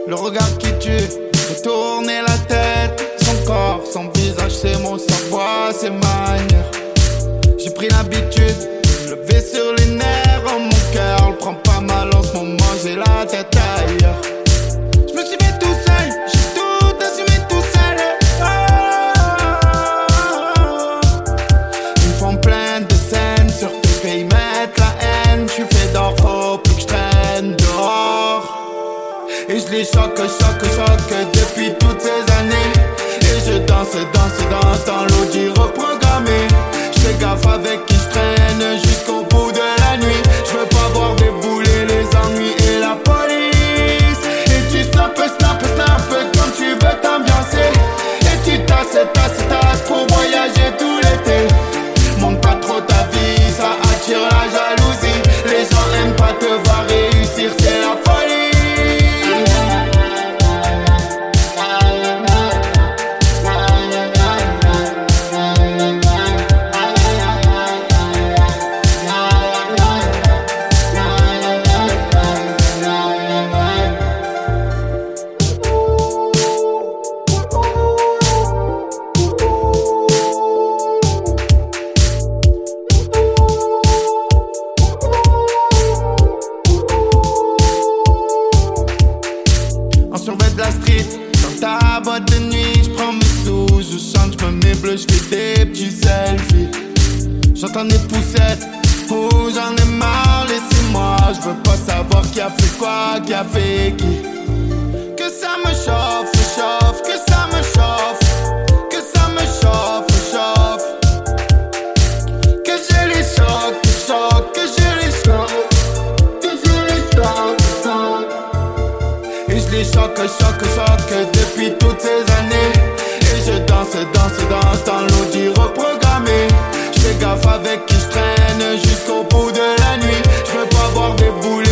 Le regard qui tue, fait tourner la tête. Son corps, son visage, ses mots, sa voix, ses manières. J'ai pris l'habitude de lever sur les nerfs. Oh, mon cœur le prend pas mal en ce moment, j'ai la tête ailleurs. Je me suis fait tout seul, j'ai tout assumé tout seul. Ils me font plein de scènes sur tes ils mettent la haine. Je suis fait d'or, faut plus que je traîne dehors. Et je les choque depuis toutes ces années. Et je danse dans l'audi reprogrammé. J'fais gaffe avec qui je traîne jusqu'au bout de la nuit. J'veux pas voir débouler les ennuis et la police. Et tu snap comme tu veux t'ambiancer. Et tu tasses pour voyager tout l'été. Monte pas trop ta vie, ça attire la jalousie. Les gens aiment pas te voir réussir, c'est la folie. Survêt de la street, dans ta boîte de nuit, j'prends mes sous, je chante, j'me mets bleu, j'fais des petits selfies. J'entends des poussettes, oh j'en ai marre, laissez-moi, j'veux pas savoir qui a fait quoi, qui a fait qui. Que ça me chauffe, que ça me chauffe, que ça me chauffe. Que je les choque, que je les choque. Et je les choque depuis toutes ces années. Et je danse dans l'audi reprogrammé. J'fais gaffe avec qui je traîne jusqu'au bout de la nuit. J'veux pas voir débouler